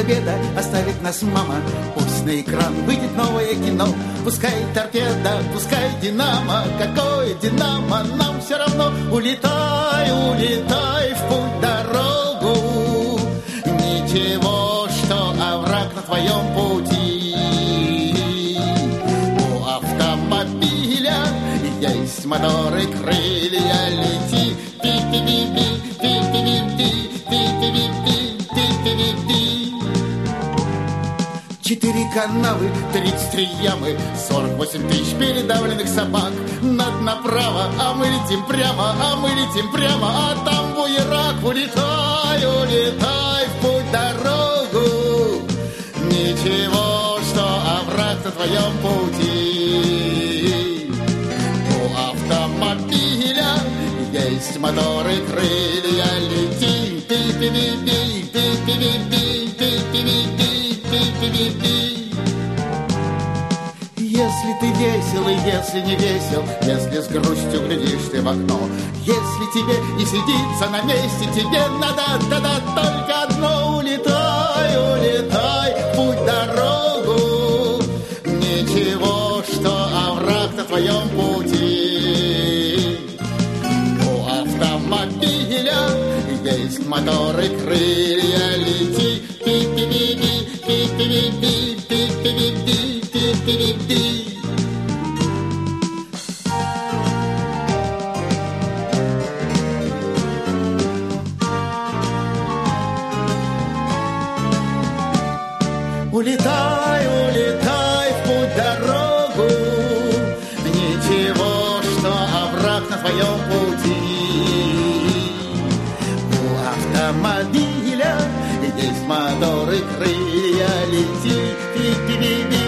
обеда оставит нас мама. Пусть на экран выйдет новое кино. Пускай торпеда, пускай динамо. Какое динамо, нам все равно. Улетай, улетай в путь дорогу. Ничего, что овраг на твоем пути. У автомобиля есть моторы, крылья, лети. Пи-пи-пи-пи, пи-пи-пи-пи, пи-пи-пи-пи, 4 канавы, 33 ямы, 48 тысяч передавленных собак. Над направо, а мы летим прямо, а мы летим прямо, а там буерак. Улетай, улетай в путь дорогу. Ничего, что овраг на твоем пути. У автомобиля есть моторы, крылья, лети. Пи-пи-пи-пи, пи-пи-пи-пи, пи-пи-пи-пи, пи-пи-пи-пи. Если ты весел и если не весел, если с грустью глядишь ты в окно, если тебе не сидится на месте, тебе надо тогда только одно. Улетай, улетай в путь дорогу. Ничего, что овраг на твоем пути. У автомобиля есть моторы, крылья, лети. Пи-пи-пи-пи, пи-пи-пи-пи, пи-пи-пи-пи, пи-пи-пи-пи. Улетай, улетай в путь дорогу. Ничего, что овраг на твоем пути. У автомобиля есть моторы, крылья, лети. Пи-пи-пи-пи.